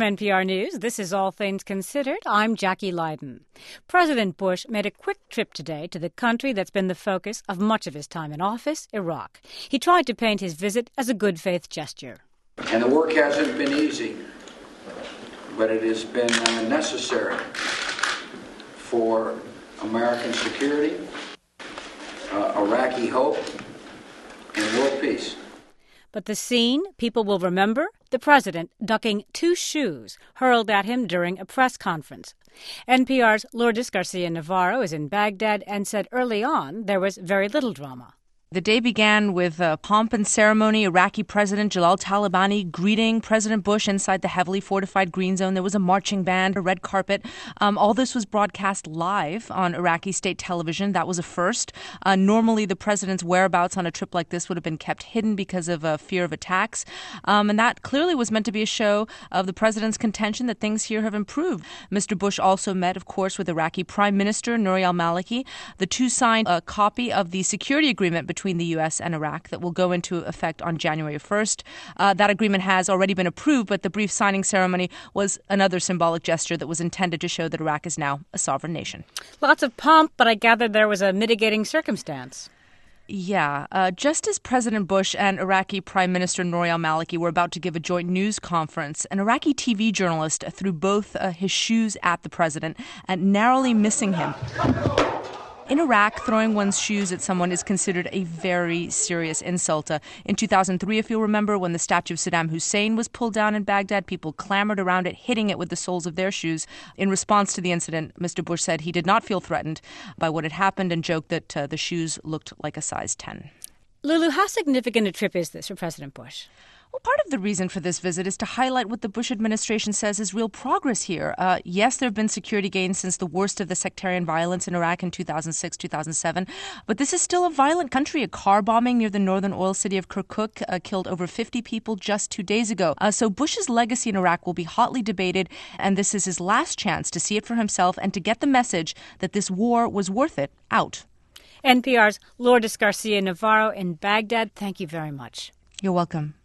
From NPR News, this is All Things Considered. I'm Jackie Leiden. President Bush made a quick trip today to the country that's been the focus of much of his time in office, Iraq. He tried to paint his visit as a good faith gesture. And the work hasn't been easy, but it has been necessary for American security, Iraqi hope, and world peace. But the scene people will remember, the president ducking two shoes hurled at him during a press conference. NPR's Lourdes Garcia-Navarro is in Baghdad and said early on there was very little drama. The day began with pomp and ceremony. Iraqi President Jalal Talabani greeting President Bush inside the heavily fortified Green Zone. There was a marching band, a red carpet. All this was broadcast live on Iraqi state television. That was a first. Normally, the president's whereabouts on a trip like this would have been kept hidden because of fear of attacks. And that clearly was meant to be a show of the president's contention that things here have improved. Mr. Bush also met, of course, with Iraqi Prime Minister Nouri al-Maliki. The two signed a copy of the security agreement between the U.S. and Iraq that will go into effect on January 1st. That agreement has already been approved, but the brief signing ceremony was another symbolic gesture that was intended to show that Iraq is now a sovereign nation. Lots of pomp, but I gather there was a mitigating circumstance. Yeah. Just as President Bush and Iraqi Prime Minister Nouri al-Maliki were about to give a joint news conference, an Iraqi TV journalist threw both his shoes at the president and narrowly missing him. In Iraq, throwing one's shoes at someone is considered a very serious insult. In 2003, if you'll remember, when the statue of Saddam Hussein was pulled down in Baghdad, people clamored around it, hitting it with the soles of their shoes. In response to the incident, Mr. Bush said he did not feel threatened by what had happened and joked that the shoes looked like a size 10. Lulu, how significant a trip is this for President Bush? Well, part of the reason for this visit is to highlight what the Bush administration says is real progress here. Yes, there have been security gains since the worst of the sectarian violence in Iraq in 2006, 2007. But this is still a violent country. A car bombing near the northern oil city of Kirkuk killed over 50 people just 2 days ago. So Bush's legacy in Iraq will be hotly debated, and this is his last chance to see it for himself and to get the message that this war was worth it out. NPR's Lourdes Garcia-Navarro in Baghdad, thank you very much. You're welcome.